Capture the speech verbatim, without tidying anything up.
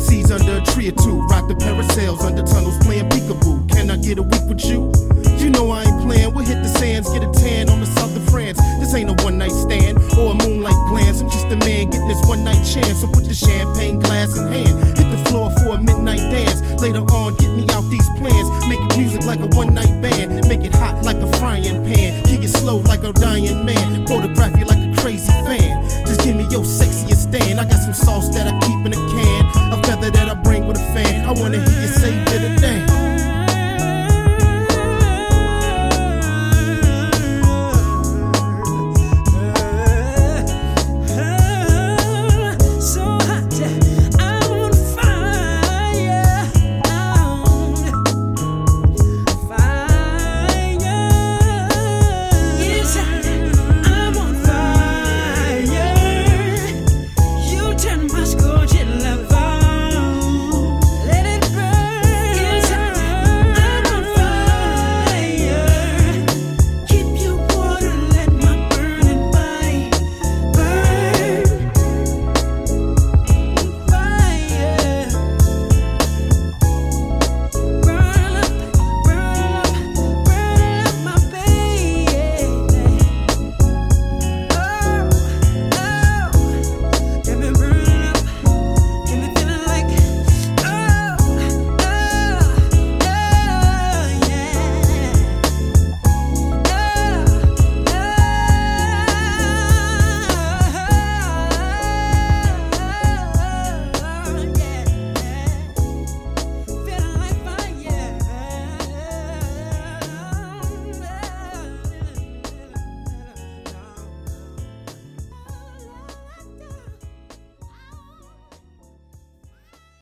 overseas under a tree or two. Rock the parasails under tunnels playing peekaboo. Can I get a week with you? You know I ain't playing. We'll hit the sands, get a tan on the south of France. This ain't a one night stand or a moonlight glance. I'm just a man getting this one night chance. So put the champagne glass in hand, hit the floor for a midnight dance. Later on, get me out these plans. Make music like a one night band. Make it hot like a frying pan. Kick it slow like a dying man. Photograph you like a crazy fan. Just give me your sexiest stand. I got some sauce that I